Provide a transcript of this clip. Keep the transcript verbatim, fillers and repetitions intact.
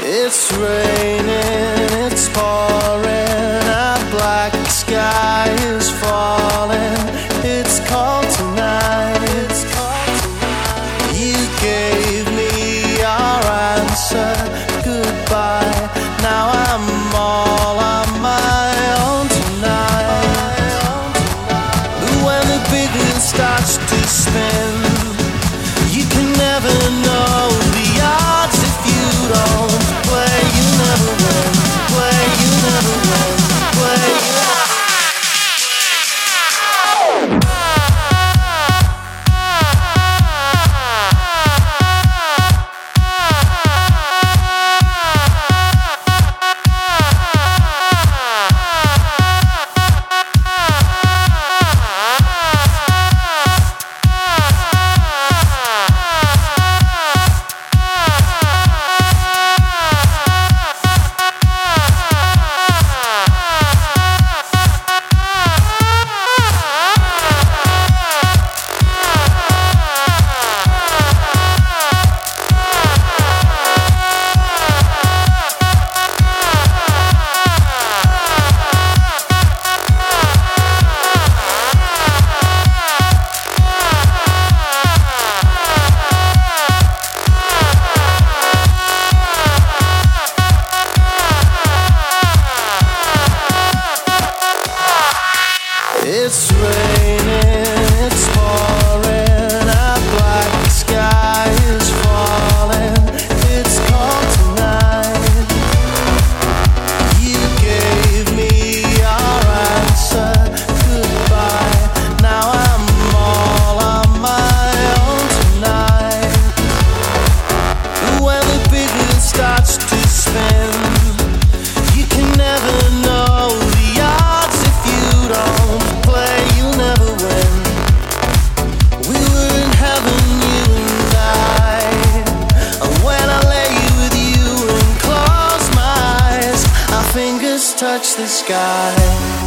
It's raining, it's pouring, a black sky is falling. It's cold tonight, it's cold tonight. You gave me your answer, goodbye. Now I'm all on my own tonight. When the big wheel starts to spin, you can never know the odds if you don't play. You never win, play. You never win, play. It's raining, it's pouring, a black sky is falling. It's cold tonight. You gave me your answer, goodbye. Now I'm all on my own tonight. When the big wheel starts to spin, you can never know the odds if you don't play. You never win. We were in heaven, you and I. And when I lay with you and close my eyes, our fingers touch the sky.